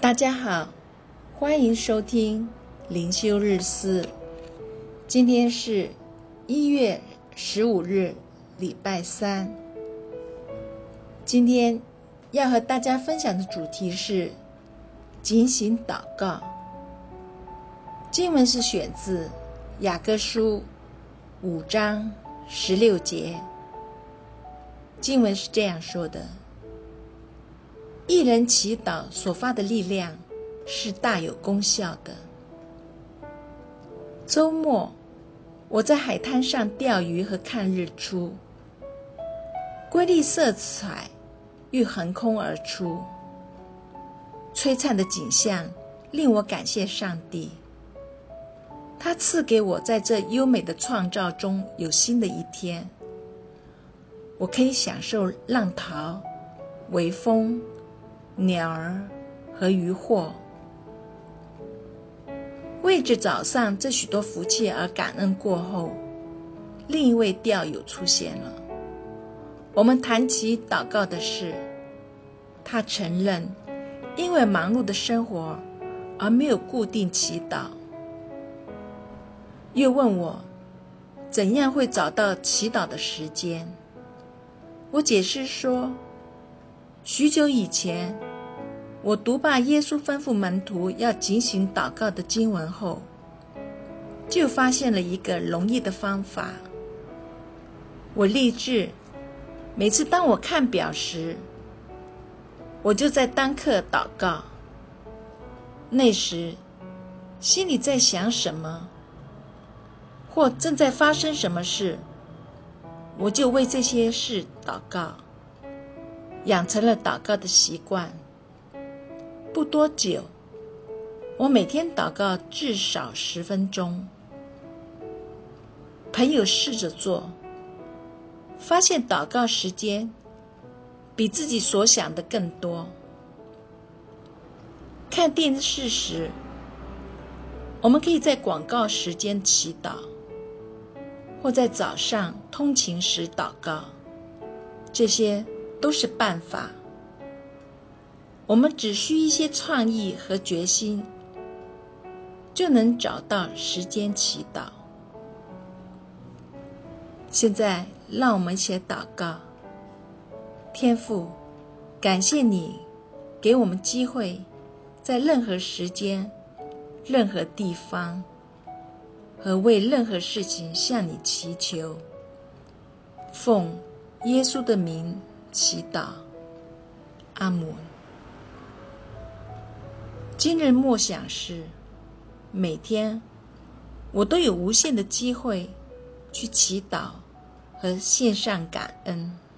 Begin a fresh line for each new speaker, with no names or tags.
大家好，欢迎收听灵修日思。今天是1月15日，礼拜三。今天要和大家分享的主题是警醒祷告。经文是选自雅各书5章16节。经文是这样说的：一人祈祷所发的力量是大有功效的。周末我在海滩上钓鱼和看日出，瑰丽色彩欲横空而出，璀璨的景象令我感谢上帝，他赐给我在这优美的创造中有新的一天。我可以享受浪涛、微风、鸟儿和渔获。为着早上这许多福气而感恩过后，另一位钓友出现了。我们谈起祷告的事，他承认因为忙碌的生活而没有固定祈祷，又问我怎样会找到祈祷的时间。我解释说，许久以前我读罢耶稣吩咐门徒要警醒祷告的经文后，就发现了一个容易的方法。我立志，每次当我看表时，我就在当刻祷告。那时心里在想什么，或正在发生什么事，我就为这些事祷告，养成了祷告的习惯。不多久，我每天祷告至少10分钟。朋友试着做，发现祷告时间比自己所想的更多。看电视时，我们可以在广告时间祈祷，或在早上通勤时祷告，这些都是办法。我们只需一些创意和决心，就能找到时间祈祷。现在让我们一起祷告。天父，感谢你给我们机会，在任何时间、任何地方和为任何事情向你祈求。奉耶稣的名祈祷，阿们。今日默想是，每天我都有无限的机会去祈祷和献上感恩。